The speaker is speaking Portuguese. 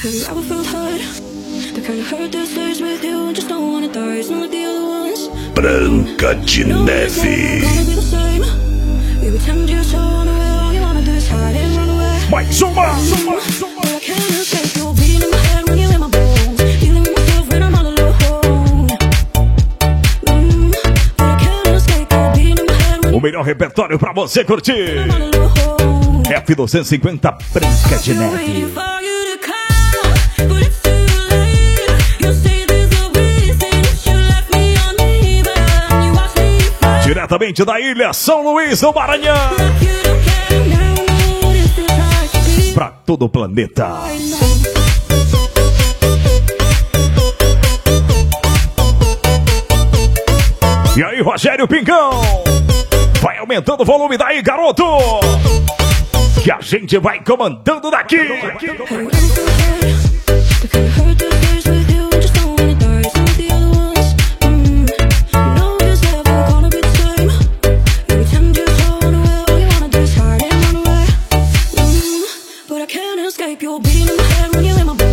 Branca de Neve. Mais uma. O melhor repertório pra você curtir. F250 Branca de Neve. Diretamente da ilha São Luís, no Maranhão. Pra todo o planeta. E aí, Rogério Pingão? Vai aumentando o volume daí, garoto. Que a gente vai comandando daqui. Escape your beating in my head when you're in my